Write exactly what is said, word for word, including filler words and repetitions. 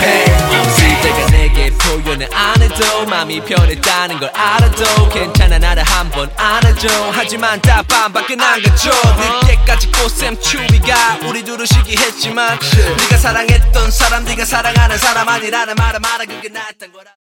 Hey, 내가 내게 표현을 안 해도 마음이 변했다는 걸 알아도 괜찮아 나를 한번 안아줘. 하지만 다 반밖에 안 가죠. 늦게까지 꽃샘 추위가 우리 둘을 시기했지만 네가 사랑했던 사람 네가 사랑하는 사람 아니라는 말은 말아 그게 나였던 거라.